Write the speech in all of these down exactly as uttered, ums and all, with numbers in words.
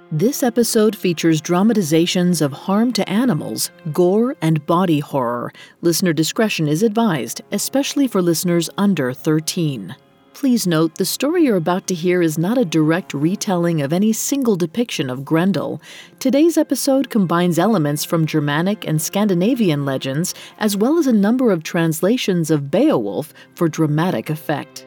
This episode features dramatizations of harm to animals, gore, and body horror. Listener discretion is advised, especially for listeners under thirteen. Please note, the story you're about to hear is not a direct retelling of any single depiction of Grendel. Today's episode combines elements from Germanic and Scandinavian legends, as well as a number of translations of Beowulf for dramatic effect.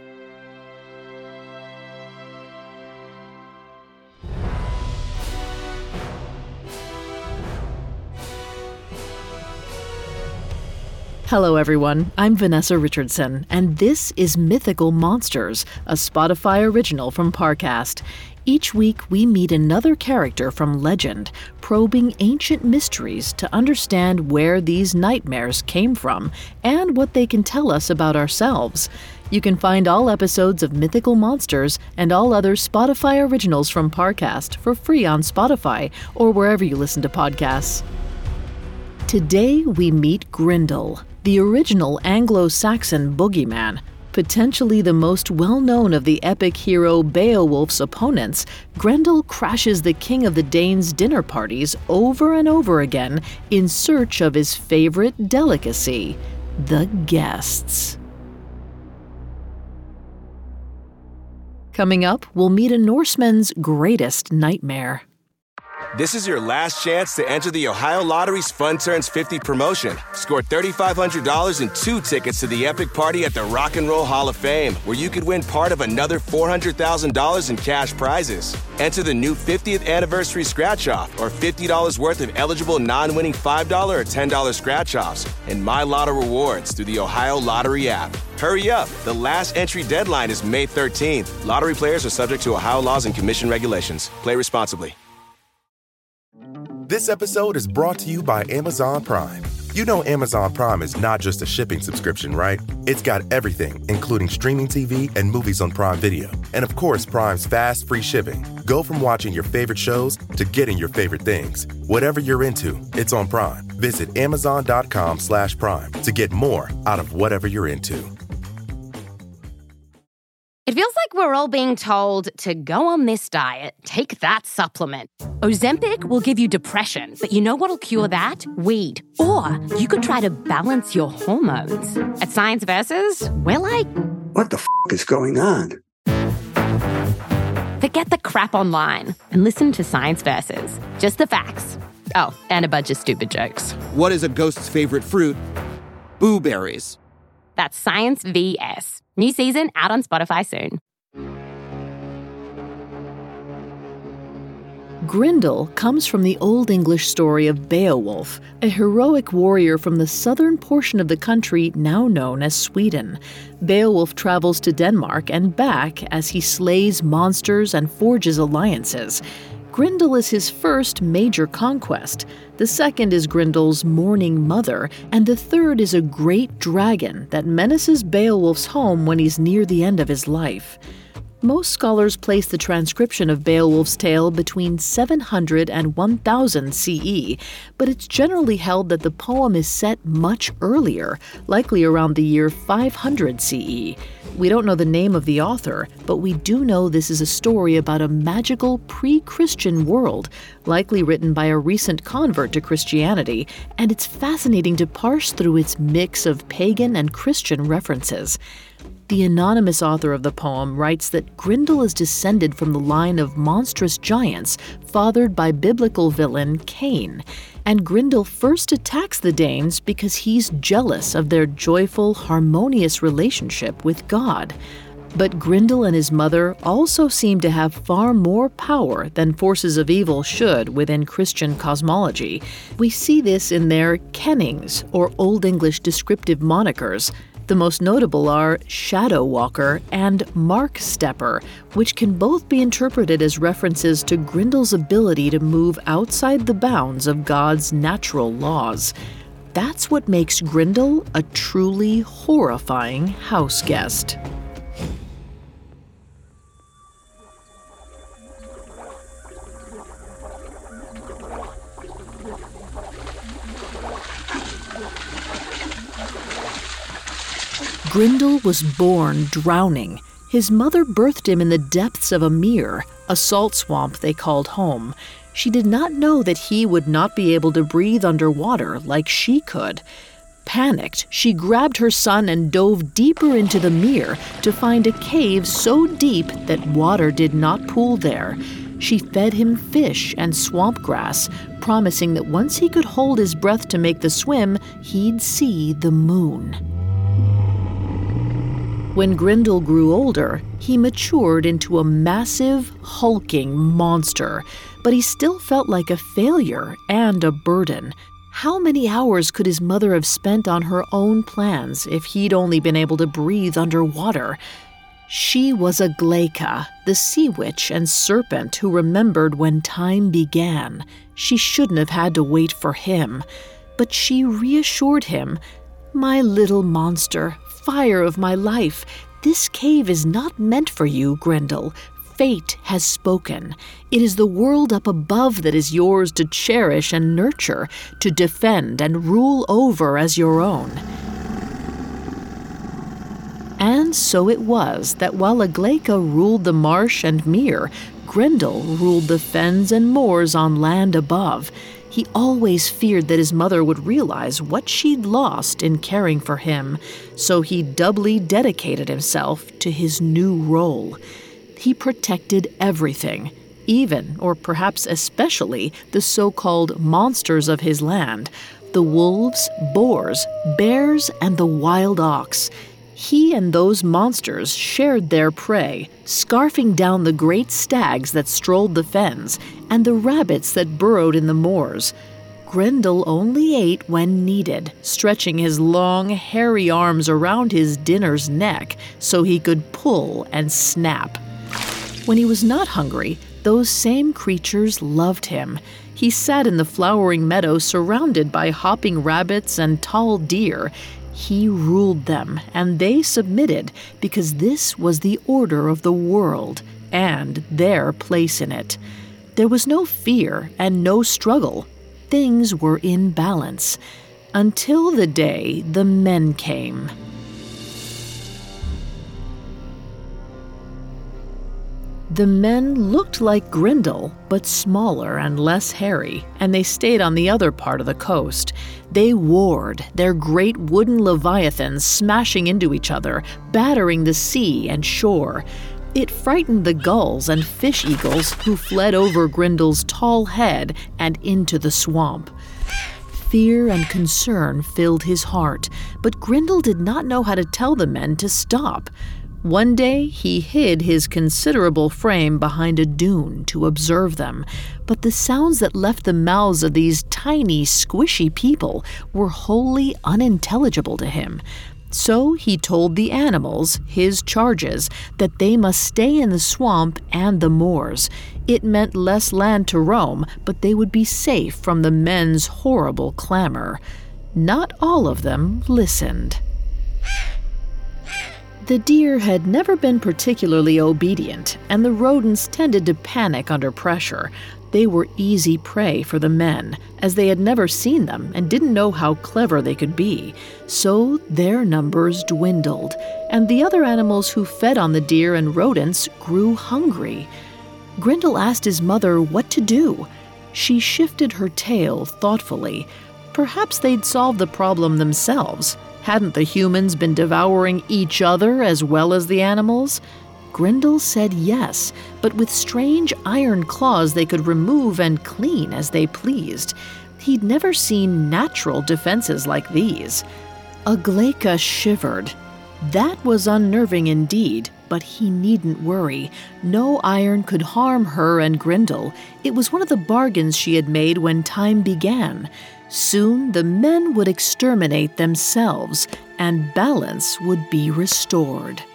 Hello everyone, I'm Vanessa Richardson, and this is Mythical Monsters, a Spotify original from Parcast. Each week we meet another character from legend, probing ancient mysteries to understand where these nightmares came from and what they can tell us about ourselves. You can find all episodes of Mythical Monsters and all other Spotify originals from Parcast for free on Spotify or wherever you listen to podcasts. Today we meet Grendel, the original Anglo-Saxon boogeyman. Potentially the most well-known of the epic hero Beowulf's opponents, Grendel crashes the king of the Danes' dinner parties over and over again in search of his favorite delicacy, the guests. Coming up, we'll meet a Norseman's greatest nightmare. This is your last chance to enter the Ohio Lottery's Fun Turns fifty promotion. Score three thousand five hundred dollars and two tickets to the epic party at the Rock and Roll Hall of Fame, where you could win part of another four hundred thousand dollars in cash prizes. Enter the new fiftieth anniversary scratch-off or fifty dollars worth of eligible non-winning five dollars or ten dollars scratch-offs and My Lotto rewards through the Ohio Lottery app. Hurry up. The last entry deadline is May thirteenth. Lottery players are subject to Ohio laws and commission regulations. Play responsibly. This episode is brought to you by Amazon Prime. You know Amazon Prime is not just a shipping subscription, right? It's got everything, including streaming T V and movies on Prime Video. And of course, Prime's fast, free shipping. Go from watching your favorite shows to getting your favorite things. Whatever you're into, it's on Prime. Visit amazon.com slash prime to get more out of whatever you're into. It feels like we're all being told to go on this diet, take that supplement. Ozempic will give you depression, but you know what'll cure that? Weed. Or you could try to balance your hormones. At Science Versus, we're like, what the f*** is going on? Forget the crap online and listen to Science Versus. Just the facts. Oh, and a bunch of stupid jokes. What is a ghost's favorite fruit? Blueberries. That's Science V S. New season out on Spotify soon. Grendel comes from the Old English story of Beowulf, a heroic warrior from the southern portion of the country now known as Sweden. Beowulf travels to Denmark and back as he slays monsters and forges alliances. Grendel is his first major conquest. The second is Grendel's mourning mother, and the third is a great dragon that menaces Beowulf's home when he's near the end of his life. Most scholars place the transcription of Beowulf's tale between seven hundred and one thousand C E, but it's generally held that the poem is set much earlier, likely around the year five hundred C E. We don't know the name of the author, but we do know this is a story about a magical pre-Christian world, likely written by a recent convert to Christianity, and it's fascinating to parse through its mix of pagan and Christian references. The anonymous author of the poem writes that Grendel is descended from the line of monstrous giants fathered by biblical villain Cain, and Grendel first attacks the Danes because he's jealous of their joyful, harmonious relationship with God. But Grendel and his mother also seem to have far more power than forces of evil should within Christian cosmology. We see this in their kennings, or Old English descriptive monikers. The most notable are Shadow Walker and Mark Stepper, which can both be interpreted as references to Grendel's ability to move outside the bounds of God's natural laws. That's what makes Grendel a truly horrifying house guest. Grendel was born drowning. His mother birthed him in the depths of a mere, a salt swamp they called home. She did not know that he would not be able to breathe underwater like she could. Panicked, she grabbed her son and dove deeper into the mere to find a cave so deep that water did not pool there. She fed him fish and swamp grass, promising that once he could hold his breath to make the swim, he'd see the moon. When Grendel grew older, he matured into a massive, hulking monster, but he still felt like a failure and a burden. How many hours could his mother have spent on her own plans if he'd only been able to breathe underwater? She was a Gleika, the sea witch and serpent who remembered when time began. She shouldn't have had to wait for him. But she reassured him, "My little monster, fire of my life, this cave is not meant for you, Grendel. Fate has spoken. It is the world up above that is yours to cherish and nurture, to defend and rule over as your own." And so it was that while a Gleika ruled the marsh and mere, Grendel ruled the fens and moors on land above. He always feared that his mother would realize what she'd lost in caring for him, so he doubly dedicated himself to his new role. He protected everything, even, or perhaps especially, the so-called monsters of his land, the wolves, boars, bears, and the wild ox. He and those monsters shared their prey, scarfing down the great stags that strolled the fens and the rabbits that burrowed in the moors. Grendel only ate when needed, stretching his long, hairy arms around his dinner's neck so he could pull and snap. When he was not hungry, those same creatures loved him. He sat in the flowering meadow surrounded by hopping rabbits and tall deer. He ruled them, and they submitted, because this was the order of the world and their place in it. There was no fear and no struggle. Things were in balance, until the day the men came. The men looked like Grendel, but smaller and less hairy, and they stayed on the other part of the coast. They warred, their great wooden leviathans smashing into each other, battering the sea and shore. It frightened the gulls and fish eagles who fled over Grendel's tall head and into the swamp. Fear and concern filled his heart, but Grendel did not know how to tell the men to stop. One day, he hid his considerable frame behind a dune to observe them, but the sounds that left the mouths of these tiny, squishy people were wholly unintelligible to him. So he told the animals, his charges, that they must stay in the swamp and the moors. It meant less land to roam, but they would be safe from the men's horrible clamor. Not all of them listened. The deer had never been particularly obedient, and the rodents tended to panic under pressure. They were easy prey for the men, as they had never seen them and didn't know how clever they could be. So their numbers dwindled, and the other animals who fed on the deer and rodents grew hungry. Grendel asked his mother what to do. She shifted her tail thoughtfully. Perhaps they'd solve the problem themselves. Hadn't the humans been devouring each other as well as the animals? Grendel said yes, but with strange iron claws they could remove and clean as they pleased. He'd never seen natural defenses like these. A Gleika shivered. That was unnerving indeed, but he needn't worry. No iron could harm her and Grendel. It was one of the bargains she had made when time began. Soon the men would exterminate themselves, and balance would be restored.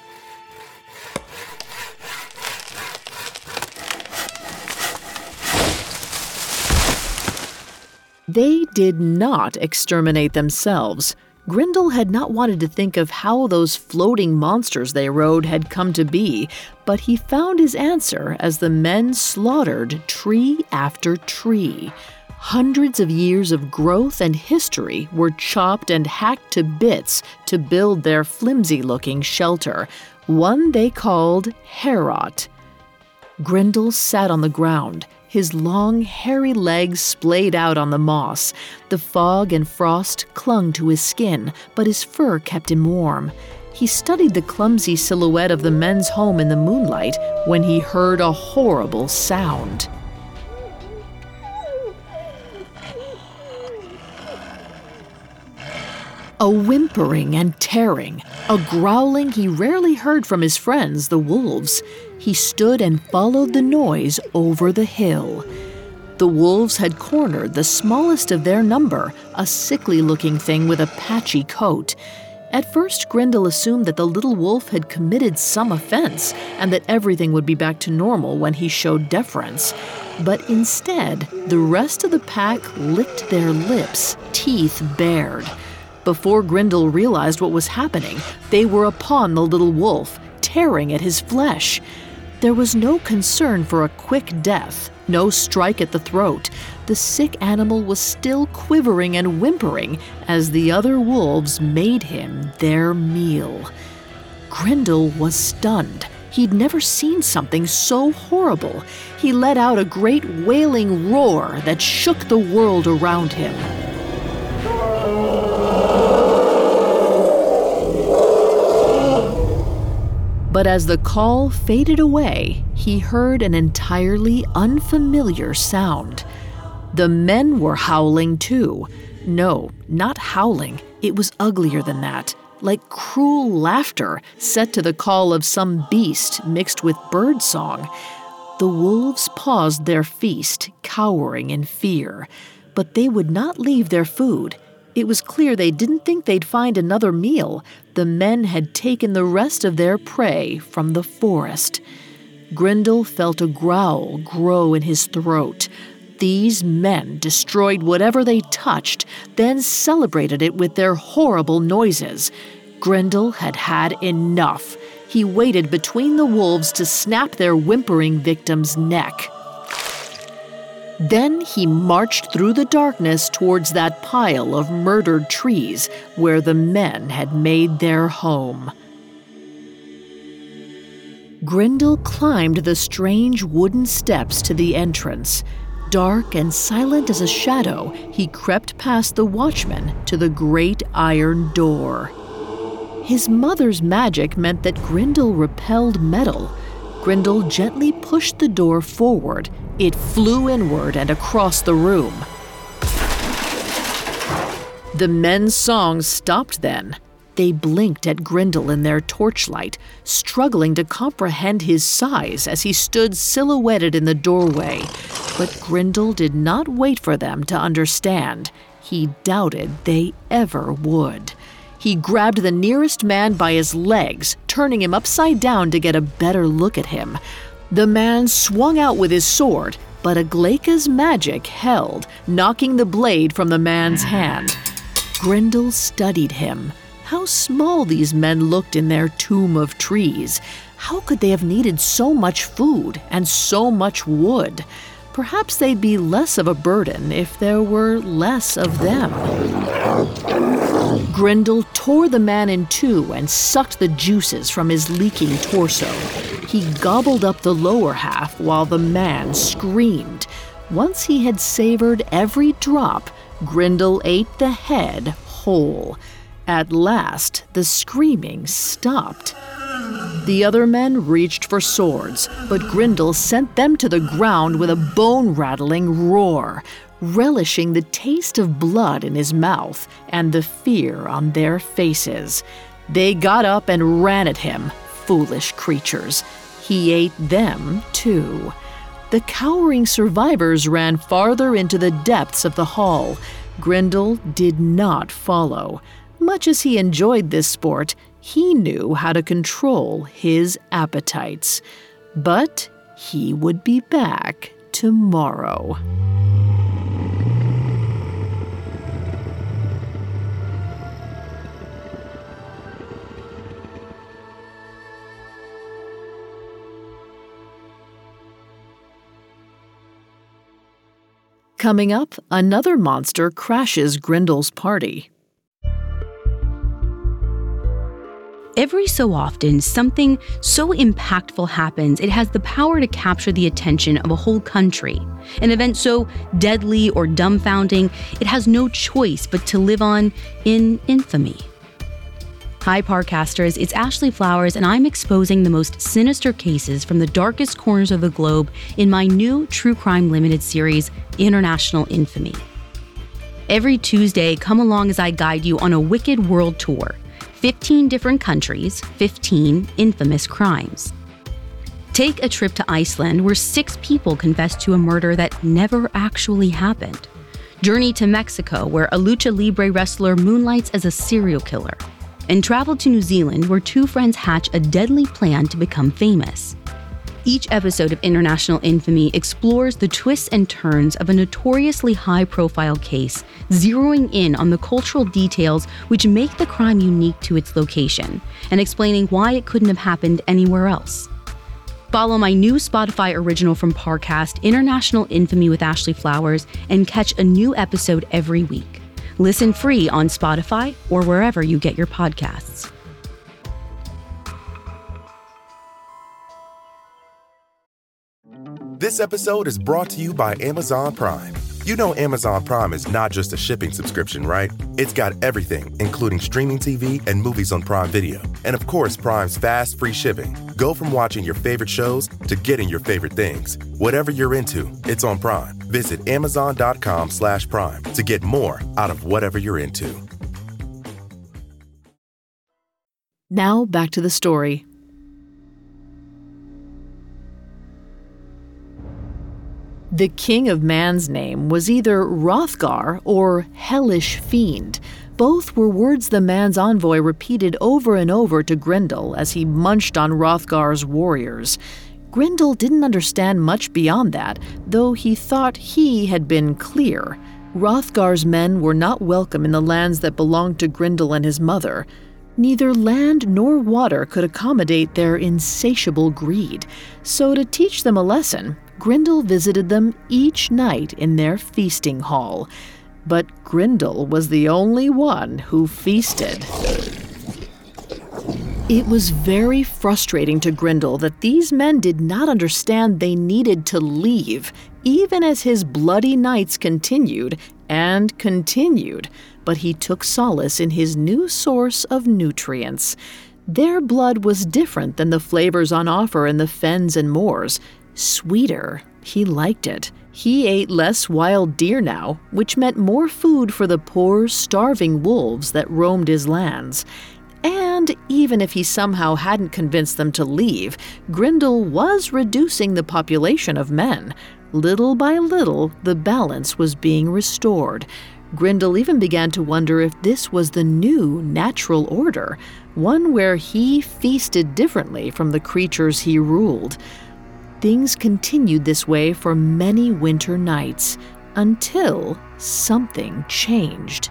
They did not exterminate themselves. Grendel had not wanted to think of how those floating monsters they rode had come to be, but he found his answer as the men slaughtered tree after tree. Hundreds of years of growth and history were chopped and hacked to bits to build their flimsy-looking shelter. one they called Heorot. Grendel sat on the ground, his long, hairy legs splayed out on the moss. The fog and frost clung to his skin, but his fur kept him warm. He studied the clumsy silhouette of the men's home in the moonlight when he heard a horrible sound. A whimpering and tearing, a growling he rarely heard from his friends, the wolves. He stood and followed the noise over the hill. The wolves had cornered the smallest of their number, a sickly-looking thing with a patchy coat. At first, Grendel assumed that the little wolf had committed some offense and that everything would be back to normal when he showed deference. But instead, the rest of the pack licked their lips, teeth bared. Before Grendel realized what was happening, they were upon the little wolf, tearing at his flesh. There was no concern for a quick death, no strike at the throat. The sick animal was still quivering and whimpering as the other wolves made him their meal. Grendel was stunned. He'd never seen something so horrible. He let out a great wailing roar that shook the world around him. But as the call faded away, he heard an entirely unfamiliar sound. The men were howling too. No, not howling. It was uglier than that, like cruel laughter set to the call of some beast mixed with bird song. The wolves paused their feast, cowering in fear. But they would not leave their food. It was clear they didn't think they'd find another meal. The men had taken the rest of their prey from the forest. Grendel felt a growl grow in his throat. These men destroyed whatever they touched, then celebrated it with their horrible noises. Grendel had had enough. He waited between the wolves to snap their whimpering victim's neck. Then he marched through the darkness towards that pile of murdered trees where the men had made their home. Grendel climbed the strange wooden steps to the entrance. Dark and silent as a shadow, he crept past the watchman to the great iron door. His mother's magic meant that Grendel repelled metal. Grendel gently pushed the door forward. It flew inward and across the room. The men's song stopped then. They blinked at Grendel in their torchlight, struggling to comprehend his size as he stood silhouetted in the doorway. But Grendel did not wait for them to understand. He doubted they ever would. He grabbed the nearest man by his legs, turning him upside down to get a better look at him. The man swung out with his sword, but Aglaika's magic held, knocking the blade from the man's hand. Grendel studied him. How small these men looked in their tomb of trees. How could they have needed so much food and so much wood? Perhaps they'd be less of a burden if there were less of them. Grendel tore the man in two and sucked the juices from his leaking torso. He gobbled up the lower half while the man screamed. Once he had savored every drop, Grendel ate the head whole. At last, the screaming stopped. The other men reached for swords, but Grendel sent them to the ground with a bone-rattling roar, relishing the taste of blood in his mouth and the fear on their faces. They got up and ran at him, foolish creatures. He ate them, too. The cowering survivors ran farther into the depths of the hall. Grendel did not follow. Much as he enjoyed this sport, he knew how to control his appetites. But he would be back tomorrow. Coming up, another monster crashes Grendel's party. Every so often, something so impactful happens, it has the power to capture the attention of a whole country. An event so deadly or dumbfounding, it has no choice but to live on in infamy. Hi, Parcasters, it's Ashley Flowers, and I'm exposing the most sinister cases from the darkest corners of the globe in my new True Crime Limited series, International Infamy. Every Tuesday, come along as I guide you on a wicked world tour. fifteen different countries, fifteen infamous crimes. Take a trip to Iceland, where six people confessed to a murder that never actually happened. Journey to Mexico, where a lucha libre wrestler moonlights as a serial killer. And travel to New Zealand, where two friends hatch a deadly plan to become famous. Each episode of International Infamy explores the twists and turns of a notoriously high-profile case, zeroing in on the cultural details which make the crime unique to its location, and explaining why it couldn't have happened anywhere else. Follow my new Spotify original from Parcast, International Infamy with Ashley Flowers, and catch a new episode every week. Listen free on Spotify or wherever you get your podcasts. This episode is brought to you by Amazon Prime. You know Amazon Prime is not just a shipping subscription, right? It's got everything, including streaming T V and movies on Prime Video. And of course, Prime's fast, free shipping. Go from watching your favorite shows to getting your favorite things. Whatever you're into, it's on Prime. Visit amazon.com slash prime to get more out of whatever you're into. Now back to the story. The king of man's name was either Hrothgar or Hellish Fiend. Both were words the man's envoy repeated over and over to Grendel as he munched on Hrothgar's warriors. Grendel didn't understand much beyond that, though he thought he had been clear. Hrothgar's men were not welcome in the lands that belonged to Grendel and his mother. Neither land nor water could accommodate their insatiable greed. So to teach them a lesson, Grendel visited them each night in their feasting hall. But Grendel was the only one who feasted. It was very frustrating to Grendel that these men did not understand they needed to leave, even as his bloody nights continued and continued. But he took solace in his new source of nutrients. Their blood was different than the flavors on offer in the fens and moors. Sweeter. He liked it. He ate less wild deer now, which meant more food for the poor, starving wolves that roamed his lands. And even if he somehow hadn't convinced them to leave, Grendel was reducing the population of men. Little by little, the balance was being restored. Grendel even began to wonder if this was the new natural order, one where he feasted differently from the creatures he ruled. Things continued this way for many winter nights, until something changed.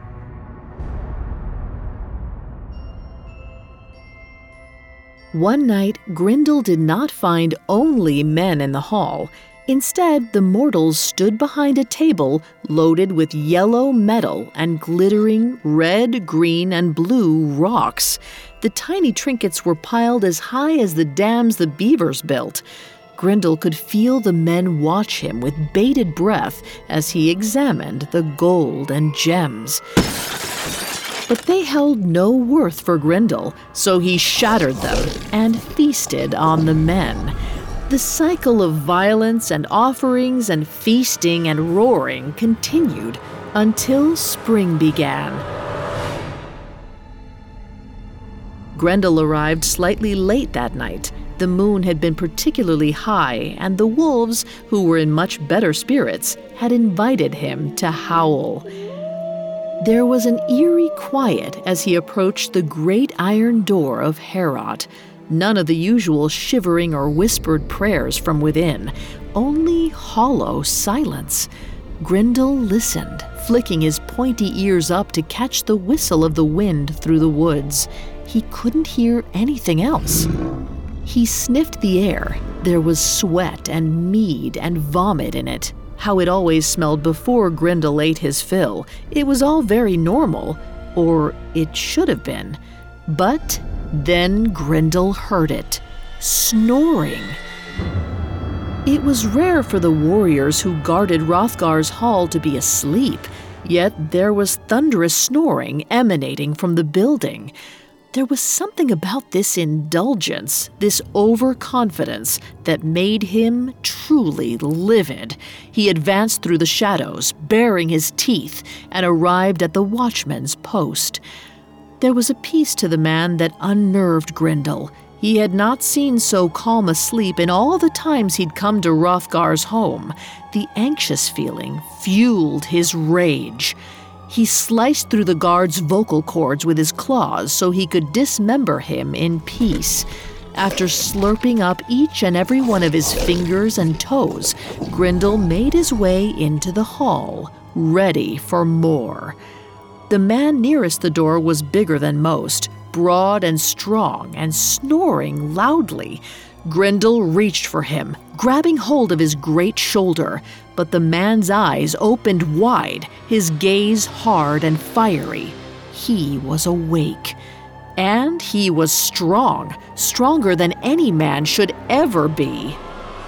One night, Grendel did not find only men in the hall. Instead, the mortals stood behind a table loaded with yellow metal and glittering red, green, and blue rocks. The tiny trinkets were piled as high as the dams the beavers built. Grendel could feel the men watch him with bated breath as he examined the gold and gems. But they held no worth for Grendel, so he shattered them and feasted on the men. The cycle of violence and offerings and feasting and roaring continued until spring began. Grendel arrived slightly late that night. The moon had been particularly high, and the wolves, who were in much better spirits, had invited him to howl. There was an eerie quiet as he approached the great iron door of Heorot. None of the usual shivering or whispered prayers from within, only hollow silence. Grendel listened, flicking his pointy ears up to catch the whistle of the wind through the woods. He couldn't hear anything else. He sniffed the air. There was sweat and mead and vomit in it. How it always smelled before Grendel ate his fill. It was all very normal, or it should have been. But Then Grendel heard it, snoring. It was rare for the warriors who guarded Hrothgar's hall to be asleep, yet there was thunderous snoring emanating from the building. There was something about this indulgence, this overconfidence, that made him truly livid. He advanced through the shadows, baring his teeth, and arrived at the watchman's post. There was a peace to the man that unnerved Grendel. He had not seen so calm a sleep in all the times he'd come to Hrothgar's home. The anxious feeling fueled his rage. He sliced through the guard's vocal cords with his claws so he could dismember him in peace. After slurping up each and every one of his fingers and toes, Grendel made his way into the hall, ready for more. The man nearest the door was bigger than most, broad and strong and snoring loudly. Grendel reached for him, grabbing hold of his great shoulder, but the man's eyes opened wide, his gaze hard and fiery. He was awake. And he was strong, stronger than any man should ever be.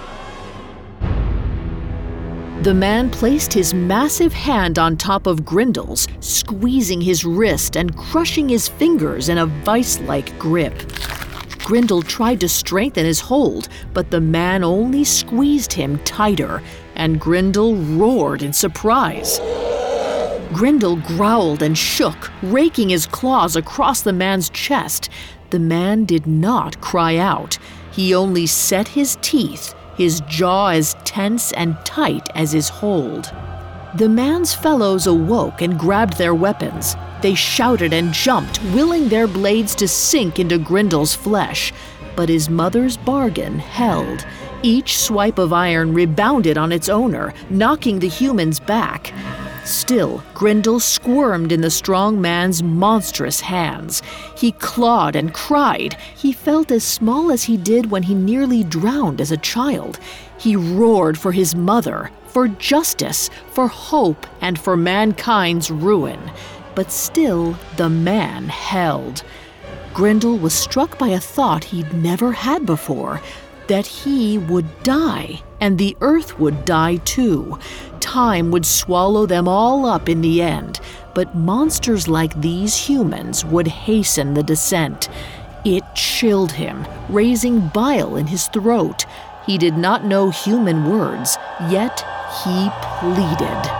The man placed his massive hand on top of Grendel's, squeezing his wrist and crushing his fingers in a vice-like grip. Grendel tried to strengthen his hold, but the man only squeezed him tighter, and Grendel roared in surprise. Grendel growled and shook, raking his claws across the man's chest. The man did not cry out. He only set his teeth, his jaw as tense and tight as his hold. The man's fellows awoke and grabbed their weapons. They shouted and jumped, willing their blades to sink into Grendel's flesh. But his mother's bargain held. Each swipe of iron rebounded on its owner, knocking the humans back. Still, Grendel squirmed in the strong man's monstrous hands. He clawed and cried. He felt as small as he did when he nearly drowned as a child. He roared for his mother, for justice, for hope, and for mankind's ruin. But still, the man held. Grendel was struck by a thought he'd never had before, that he would die, and the earth would die too. Time would swallow them all up in the end, but monsters like these humans would hasten the descent. It chilled him, raising bile in his throat. He did not know human words, yet he pleaded.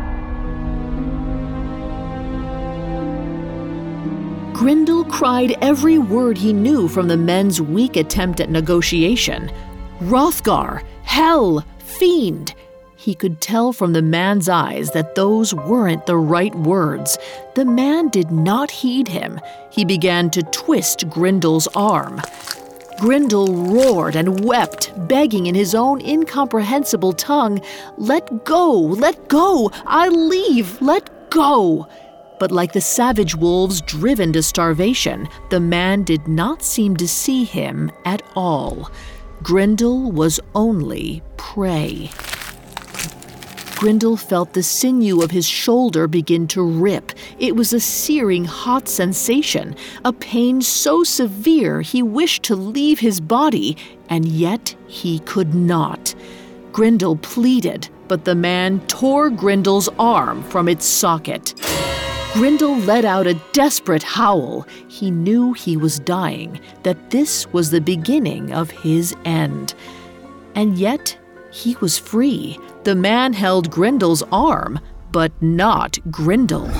Grendel cried every word he knew from the men's weak attempt at negotiation. Hrothgar, hell, fiend. He could tell from the man's eyes that those weren't the right words. The man did not heed him. He began to twist Grendel's arm. Grendel roared and wept, begging in his own incomprehensible tongue, "Let go, let go, I leave, let go." But like the savage wolves driven to starvation, the man did not seem to see him at all. Grendel was only prey. Grendel felt the sinew of his shoulder begin to rip. It was a searing hot sensation, a pain so severe he wished to leave his body, and yet he could not. Grendel pleaded, but the man tore Grendel's arm from its socket. Grendel let out a desperate howl. He knew he was dying, that this was the beginning of his end. And yet, he was free. The man held Grendel's arm, but not Grendel.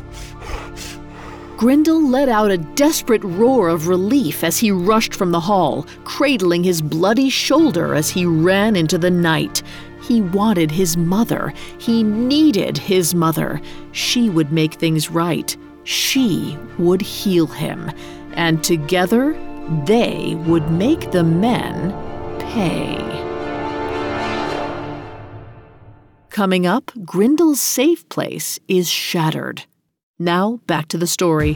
Grendel let out a desperate roar of relief as he rushed from the hall, cradling his bloody shoulder as he ran into the night. He wanted his mother. He needed his mother. She would make things right. She would heal him. And together, they would make the men pay. Coming up, Grendel's safe place is shattered. Now, back to the story.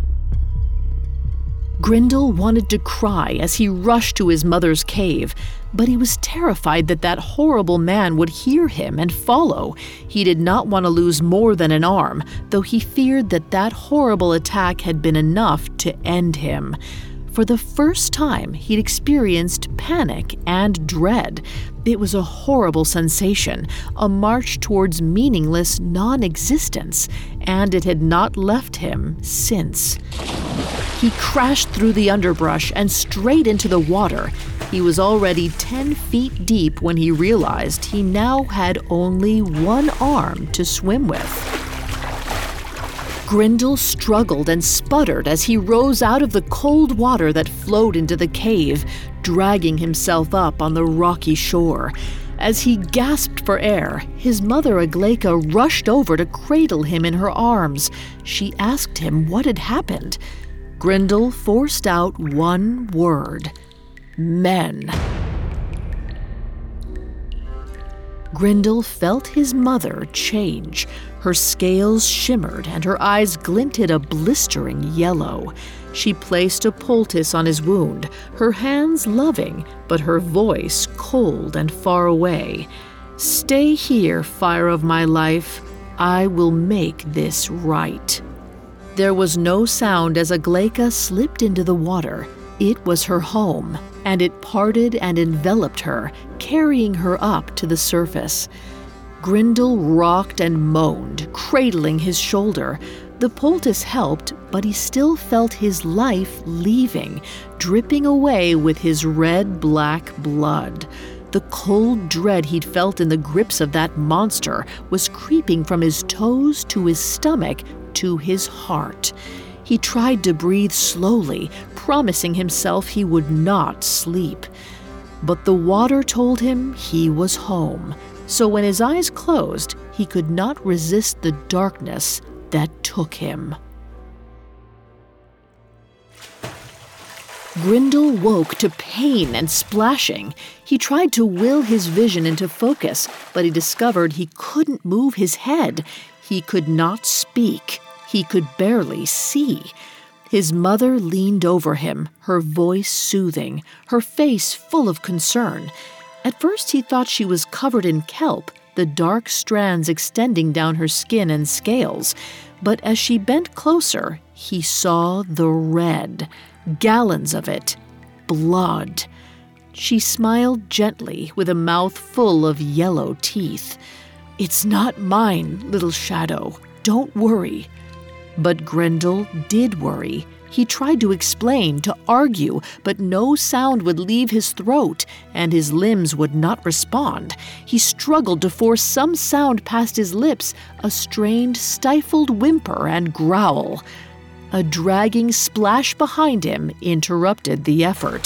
Grendel wanted to cry as he rushed to his mother's cave, but he was terrified that that horrible man would hear him and follow. He did not want to lose more than an arm, though he feared that that horrible attack had been enough to end him. For the first time, he'd experienced panic and dread. It was a horrible sensation, a march towards meaningless non-existence, and it had not left him since. He crashed through the underbrush and straight into the water. He was already ten feet deep when he realized he now had only one arm to swim with. Grindal struggled and sputtered as he rose out of the cold water that flowed into the cave, dragging himself up on the rocky shore. As he gasped for air, his mother Aglaika rushed over to cradle him in her arms. She asked him what had happened. Grindal forced out one word: men. Grindal felt his mother change. Her scales shimmered and her eyes glinted a blistering yellow. She placed a poultice on his wound, her hands loving, but her voice cold and far away. "Stay here, fire of my life. I will make this right." There was no sound as Aglaika slipped into the water. It was her home, and it parted and enveloped her, carrying her up to the surface. Grindal rocked and moaned, cradling his shoulder. The poultice helped, but he still felt his life leaving, dripping away with his red-black blood. The cold dread he'd felt in the grips of that monster was creeping from his toes to his stomach to his heart. He tried to breathe slowly, promising himself he would not sleep. But the water told him he was home. So when his eyes closed, he could not resist the darkness that took him. Grindal woke to pain and splashing. He tried to will his vision into focus, but he discovered he couldn't move his head. He could not speak. He could barely see. His mother leaned over him, her voice soothing, her face full of concern. At first he thought she was covered in kelp, the dark strands extending down her skin and scales. But as she bent closer, he saw the red, gallons of it, blood. She smiled gently with a mouth full of yellow teeth. "It's not mine, little shadow. Don't worry." But Grindal did worry. He tried to explain, to argue, but no sound would leave his throat, and his limbs would not respond. He struggled to force some sound past his lips, a strained, stifled whimper and growl. A dragging splash behind him interrupted the effort.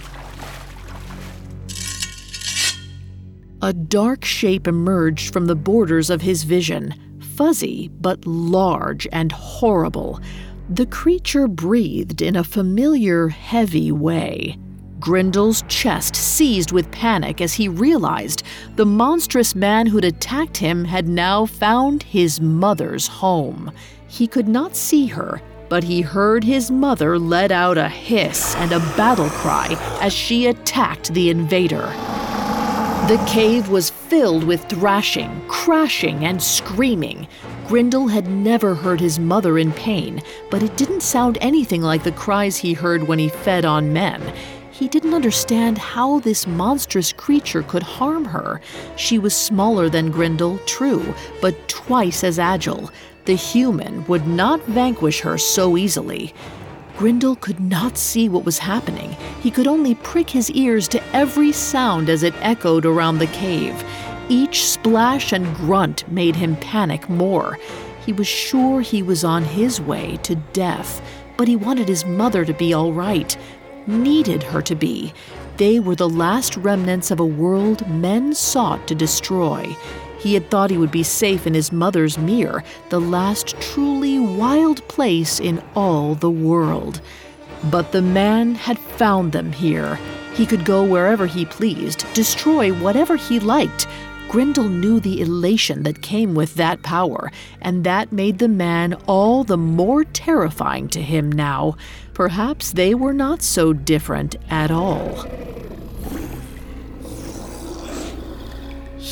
A dark shape emerged from the borders of his vision, fuzzy but large and horrible. The creature breathed in a familiar, heavy way. Grindal's chest seized with panic as he realized the monstrous man who'd attacked him had now found his mother's home. He could not see her, but he heard his mother let out a hiss and a battle cry as she attacked the invader. The cave was filled with thrashing, crashing, and screaming. Grindal had never heard his mother in pain, but it didn't sound anything like the cries he heard when he fed on men. He didn't understand how this monstrous creature could harm her. She was smaller than Grindal, true, but twice as agile. The human would not vanquish her so easily. Grindal could not see what was happening. He could only prick his ears to every sound as it echoed around the cave. Each splash and grunt made him panic more. He was sure he was on his way to death, but he wanted his mother to be all right, needed her to be. They were the last remnants of a world men sought to destroy. He had thought he would be safe in his mother's mere, the last truly wild place in all the world. But the man had found them here. He could go wherever he pleased, destroy whatever he liked. Grindal knew the elation that came with that power, and that made the man all the more terrifying to him now. Perhaps they were not so different at all.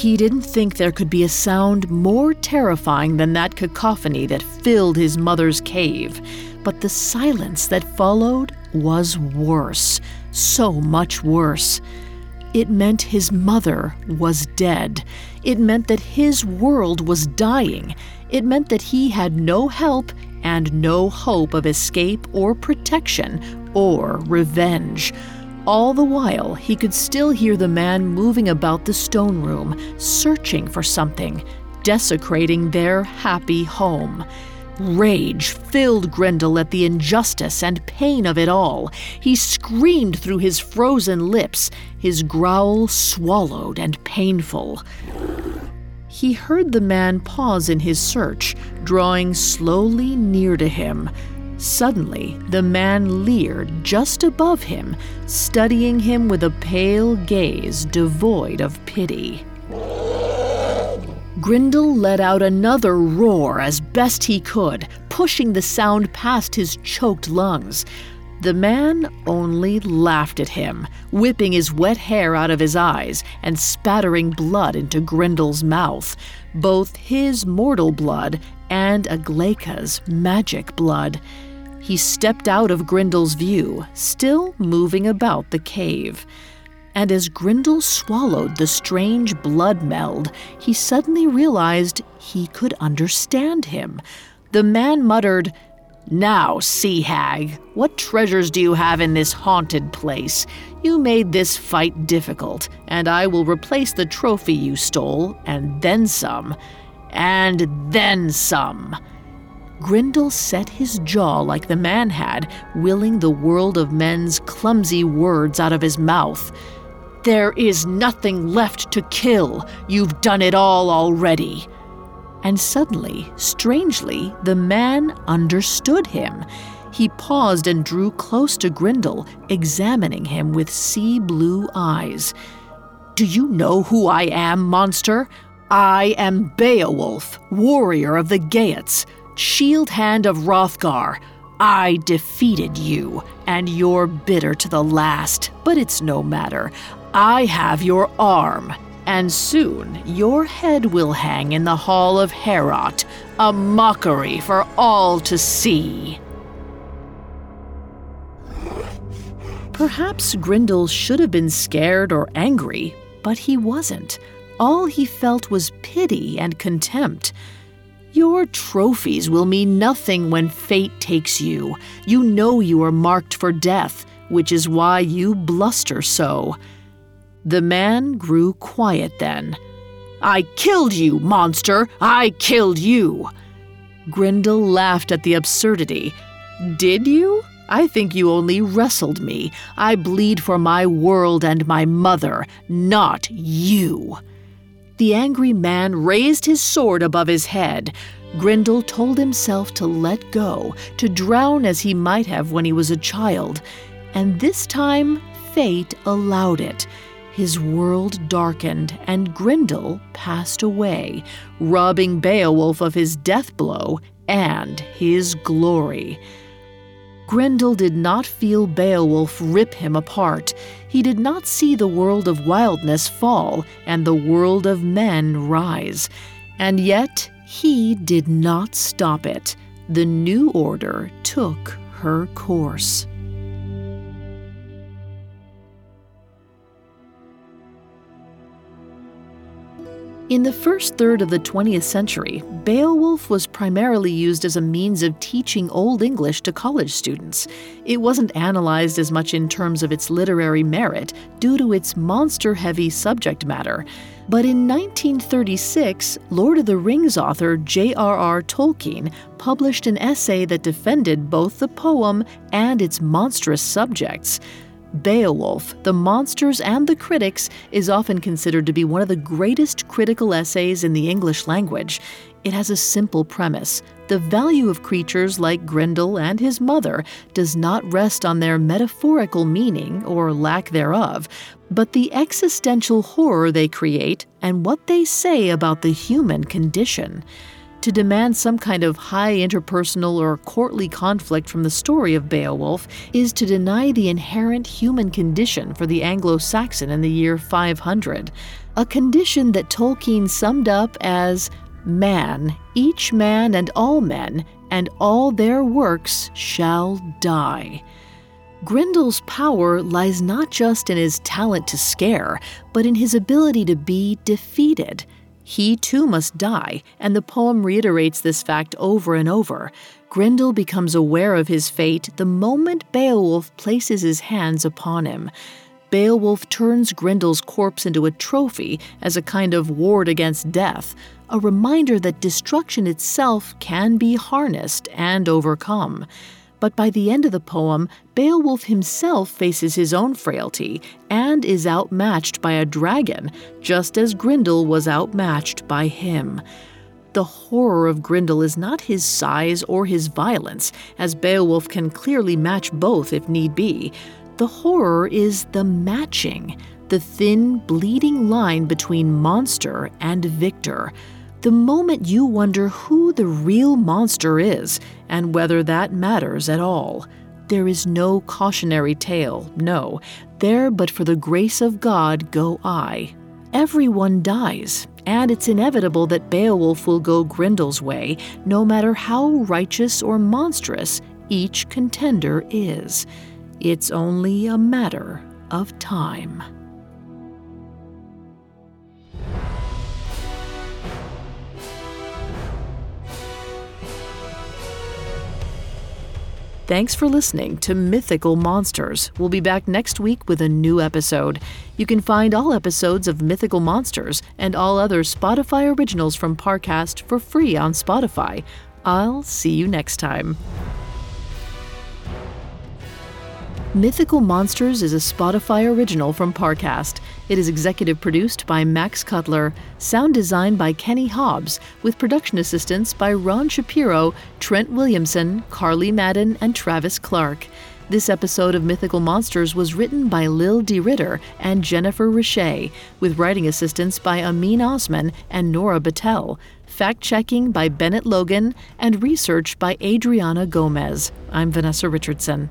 He didn't think there could be a sound more terrifying than that cacophony that filled his mother's cave. But the silence that followed was worse, so much worse. It meant his mother was dead. It meant that his world was dying. It meant that he had no help and no hope of escape or protection or revenge. All the while, he could still hear the man moving about the stone room, searching for something, desecrating their happy home. Rage filled Grendel at the injustice and pain of it all. He screamed through his frozen lips, his growl swallowed and painful. He heard the man pause in his search, drawing slowly near to him. Suddenly, the man leered just above him, studying him with a pale gaze devoid of pity. Grendel let out another roar as best he could, pushing the sound past his choked lungs. The man only laughed at him, whipping his wet hair out of his eyes and spattering blood into Grendel's mouth, both his mortal blood and Aglaika's magic blood. He stepped out of Grendel's view, still moving about the cave. And as Grendel swallowed the strange blood meld, he suddenly realized he could understand him. The man muttered, "Now, sea hag, what treasures do you have in this haunted place? You made this fight difficult, and I will replace the trophy you stole, and then some, and then some." Grendel set his jaw like the man had, willing the world of men's clumsy words out of his mouth. "There is nothing left to kill. You've done it all already." And suddenly, strangely, the man understood him. He paused and drew close to Grendel, examining him with sea-blue eyes. "Do you know who I am, monster? I am Beowulf, warrior of the Geats, shield hand of Hrothgar. I defeated you, and you're bitter to the last, but it's no matter. I have your arm, and soon your head will hang in the Hall of Heorot, a mockery for all to see." Perhaps Grendel should have been scared or angry, but he wasn't. All he felt was pity and contempt. "Your trophies will mean nothing when fate takes you. You know you are marked for death, which is why you bluster so." The man grew quiet then. "I killed you, monster! I killed you!" Grendel laughed at the absurdity. "Did you? I think you only wrestled me. I bleed for my world and my mother, not you." The angry man raised his sword above his head. Grendel told himself to let go, to drown as he might have when he was a child. And this time, fate allowed it. His world darkened, and Grendel passed away, robbing Beowulf of his death blow and his glory. Grendel did not feel Beowulf rip him apart. He did not see the world of wildness fall and the world of men rise. And yet, he did not stop it. The new order took her course. In the first third of the twentieth century, Beowulf was primarily used as a means of teaching Old English to college students. It wasn't analyzed as much in terms of its literary merit due to its monster-heavy subject matter. But in nineteen thirty-six, Lord of the Rings author J R R Tolkien published an essay that defended both the poem and its monstrous subjects. Beowulf, the Monsters and the Critics is often considered to be one of the greatest critical essays in the English language. It has a simple premise. The value of creatures like Grendel and his mother does not rest on their metaphorical meaning or lack thereof, but the existential horror they create and what they say about the human condition. To demand some kind of high interpersonal or courtly conflict from the story of Beowulf is to deny the inherent human condition for the Anglo-Saxon in the year five hundred. a condition that Tolkien summed up as man, each man and all men, and all their works shall die. Grendel's power lies not just in his talent to scare, but in his ability to be defeated. He too must die, and the poem reiterates this fact over and over. Grendel becomes aware of his fate the moment Beowulf places his hands upon him. Beowulf turns Grendel's corpse into a trophy as a kind of ward against death, a reminder that destruction itself can be harnessed and overcome. But by the end of the poem, Beowulf himself faces his own frailty and is outmatched by a dragon, just as Grendel was outmatched by him. The horror of Grendel is not his size or his violence, as Beowulf can clearly match both if need be. The horror is the matching, the thin, bleeding line between monster and victor. The moment you wonder who the real monster is and whether that matters at all. There is no cautionary tale, no. There but for the grace of God go I. Everyone dies, and it's inevitable that Beowulf will go Grendel's way, no matter how righteous or monstrous each contender is. It's only a matter of time. Thanks for listening to Mythical Monsters. We'll be back next week with a new episode. You can find all episodes of Mythical Monsters and all other Spotify originals from Parcast for free on Spotify. I'll see you next time. Mythical Monsters is a Spotify original from Parcast. It is executive produced by Max Cutler, sound designed by Kenny Hobbs, with production assistance by Ron Shapiro, Trent Williamson, Carly Madden, and Travis Clark. This episode of Mythical Monsters was written by Lil D. Ritter and Jennifer Richey, with writing assistance by Amin Osman and Nora Battelle, fact-checking by Bennett Logan, and research by Adriana Gomez. I'm Vanessa Richardson.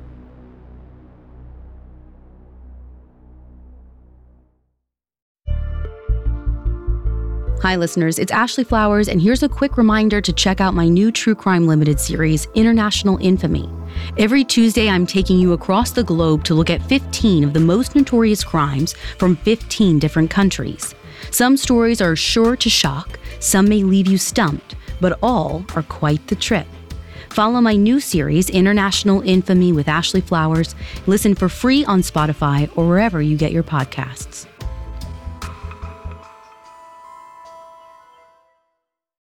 Hi, listeners. It's Ashley Flowers, and here's a quick reminder to check out my new True Crime Limited series, International Infamy. Every Tuesday, I'm taking you across the globe to look at fifteen of the most notorious crimes from fifteen different countries. Some stories are sure to shock, some may leave you stumped, but all are quite the trip. Follow my new series, International Infamy with Ashley Flowers. Listen for free on Spotify or wherever you get your podcasts.